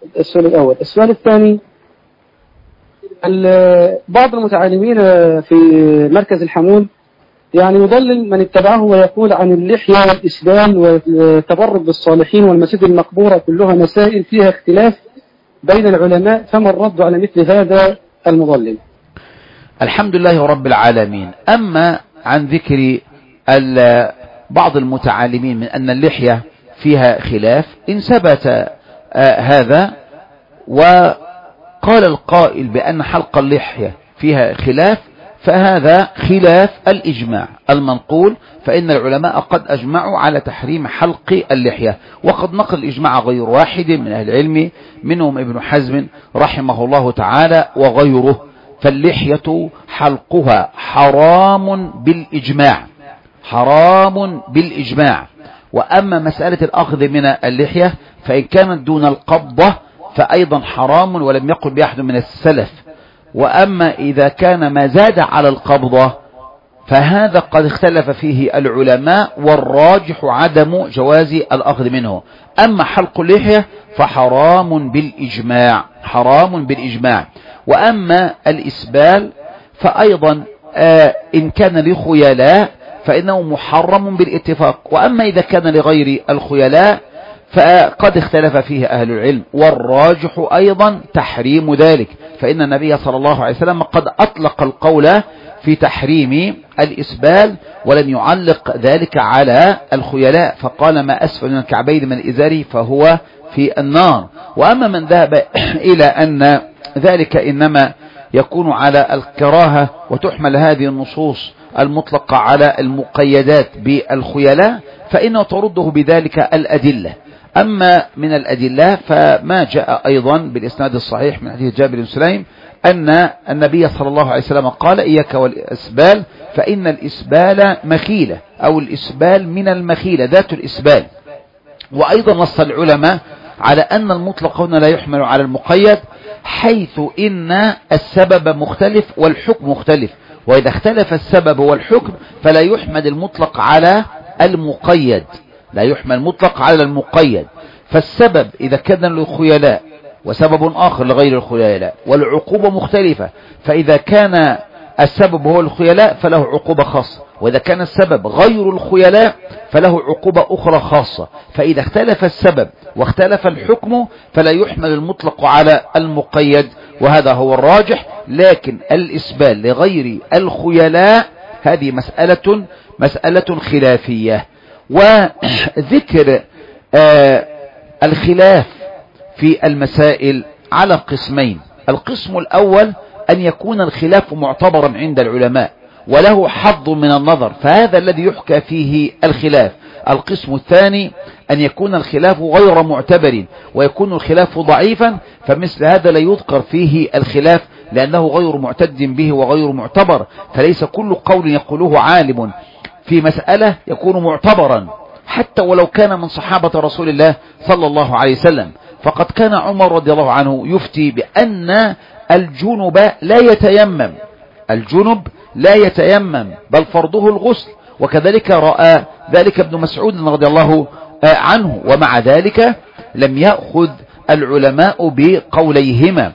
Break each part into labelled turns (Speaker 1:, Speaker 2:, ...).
Speaker 1: السؤال الأول. السؤال الثاني، بعض المتعلمين في مركز الحمول يعني يضلل من اتبعه ويقول عن اللحية والإسلام والتبرك بالصالحين والمساجد المقبورة كلها مسائل فيها اختلاف بين العلماء، فما الرد على مثل هذا المضلل؟
Speaker 2: الحمد لله رب العالمين. أما عن ذكر بعض المتعلمين من أن اللحية فيها خلاف، إن ثبت هذا وقال القائل بأن حلق اللحية فيها خلاف، فهذا خلاف الإجماع المنقول، فإن العلماء قد أجمعوا على تحريم حلق اللحية، وقد نقل الإجماع غير واحد من أهل العلم، منهم ابن حزم رحمه الله تعالى وغيره. فاللحية حلقها حرام بالإجماع، حرام بالإجماع. وأما مسألة الأخذ من اللحية فإن كانت دون القبضة فأيضا حرام، ولم يقل بأحد من السلف. وأما إذا كان ما زاد على القبضة فهذا قد اختلف فيه العلماء، والراجح عدم جواز الأخذ منه. أما حلق اللحية فحرام بالإجماع، حرام بالإجماع. وأما الإسبال فأيضا إن كان لخيلاء فإنه محرم بالاتفاق. وأما إذا كان لغير الخيلاء فقد اختلف فيه أهل العلم، والراجح أيضا تحريم ذلك، فإن النبي صلى الله عليه وسلم قد أطلق القول في تحريم الإسبال ولم يعلق ذلك على الخيلاء، فقال ما أسفل من الكعبين من الإزار فهو في النار. وأما من ذهب إلى أن ذلك إنما يكون على الكراهة وتحمل هذه النصوص المطلقة على المقيدات بالخيلاء، فإنه ترده بذلك الأدلة. أما من الأدلة فما جاء أيضا بالإسناد الصحيح من حديث جابر بن سليم أن النبي صلى الله عليه وسلم قال إياك والإسبال فإن الإسبال مخيلة، أو الإسبال من المخيلة ذات الإسبال. وأيضا نص العلماء على أن المطلق هنا لا يحمل على المقيد، حيث إن السبب مختلف والحكم مختلف، وإذا اختلف السبب والحكم فلا يحمل المطلق على المقيد، لا يحمل المطلق على المقيد. فالسبب إذا كان للخيلاء وسبب آخر لغير الخيلاء والعقوبة مختلفة، فإذا كان السبب هو الخيلاء فله عقوبة خاصة، وإذا كان السبب غير الخيلاء فله عقوبة أخرى خاصة. فإذا اختلف السبب واختلف الحكم فلا يحمل المطلق على المقيد، وهذا هو الراجح. لكن الإسبال لغير الخيلاء هذه مسألة خلافية. وذكر الخلاف في المسائل على قسمين. القسم الأول أن يكون الخلاف معتبرا عند العلماء وله حظ من النظر، فهذا الذي يحكى فيه الخلاف. القسم الثاني أن يكون الخلاف غير معتبر ويكون الخلاف ضعيفا، فمثل هذا لا يذكر فيه الخلاف لأنه غير معتد به وغير معتبر. فليس كل قول يقوله عالم في مسألة يكون معتبرا حتى ولو كان من صحابة رسول الله صلى الله عليه وسلم. فقد كان عمر رضي الله عنه يفتي بأن الجنب لا يتيمم، الجنب لا يتيمم بل فرضه الغسل، وكذلك رأى ذلك ابن مسعود رضي الله عنه، ومع ذلك لم يأخذ العلماء بقوليهما.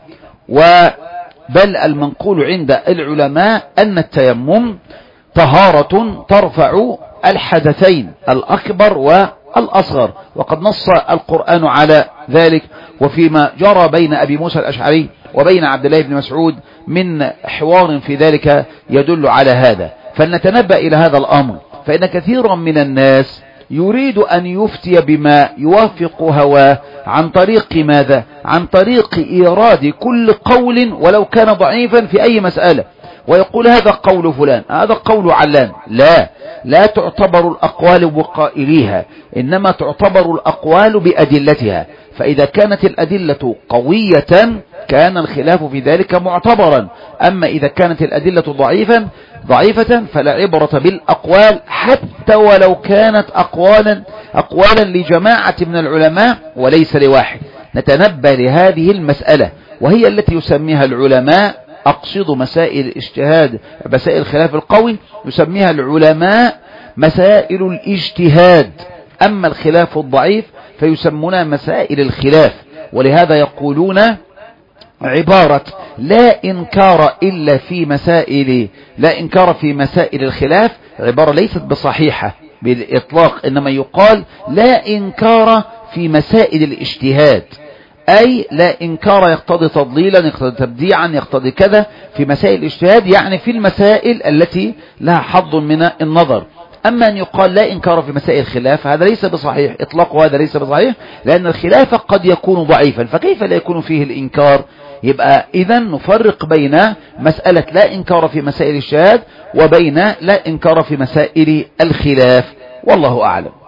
Speaker 2: بل المنقول عند العلماء أن التيمم طهارة ترفع الحدثين الأكبر والأصغر، وقد نص القرآن على ذلك. وفيما جرى بين أبي موسى الأشعري وبين عبد الله بن مسعود من حوار في ذلك يدل على هذا. فلنتنبأ إلى هذا الأمر، فإن كثيرا من الناس يريد أن يفتي بما يوافق هواه عن طريق ماذا؟ عن طريق إيراد كل قول ولو كان ضعيفا في أي مسألة، ويقول هذا قول فلان، هذا قول علان. لا تعتبر الأقوال بقائليها، إنما تعتبر الأقوال بأدلتها. فإذا كانت الأدلة قوية كان الخلاف في ذلك معتبرا، أما إذا كانت الأدلة ضعيفة فلا عبرة بالأقوال حتى ولو كانت أقوالا لجماعة من العلماء وليس لواحد. نتنبه لهذه المسألة، وهي التي يسميها العلماء، أقصد مسائل الاجتهاد، مسائل الخلاف القوي يسميها العلماء مسائل الاجتهاد. أما الخلاف الضعيف فيسمونها مسائل الخلاف. ولهذا يقولون عبارة لا إنكار إلا في مسائل، لا إنكار في مسائل الخلاف، عبارة ليست بصحيحة بالإطلاق، إنما يقال لا إنكار في مسائل الاجتهاد، أي لا إنكار يقتضي تضليلا، يقتضي تبديعا، يقتضي كذا في مسائل الاجتهاد، يعني في المسائل التي لها حظ من النظر. أما أن يقال لا إنكار في مسائل الخلاف هذا ليس بصحيح إطلاقه، هذا ليس بصحيح، لأن الخلاف قد يكون ضعيفا، فكيف لا يكون فيه الإنكار؟ يبقى إذن نفرق بين مسألة لا إنكار في مسائل الاجتهاد وبين لا إنكار في مسائل الخلاف، والله أعلم.